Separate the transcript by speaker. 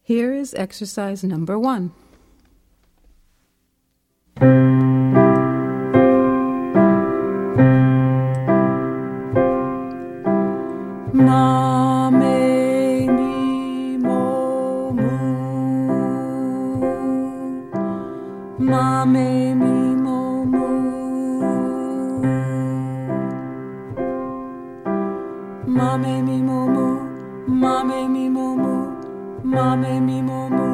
Speaker 1: Here is exercise number 1. Ma, me, mi, mo, mu. Ma, me, mi, mo, mu. Ma, me, mi, mo, mu. Ma, me, mi, mo, mu. Ma, me, mi, mo, mu.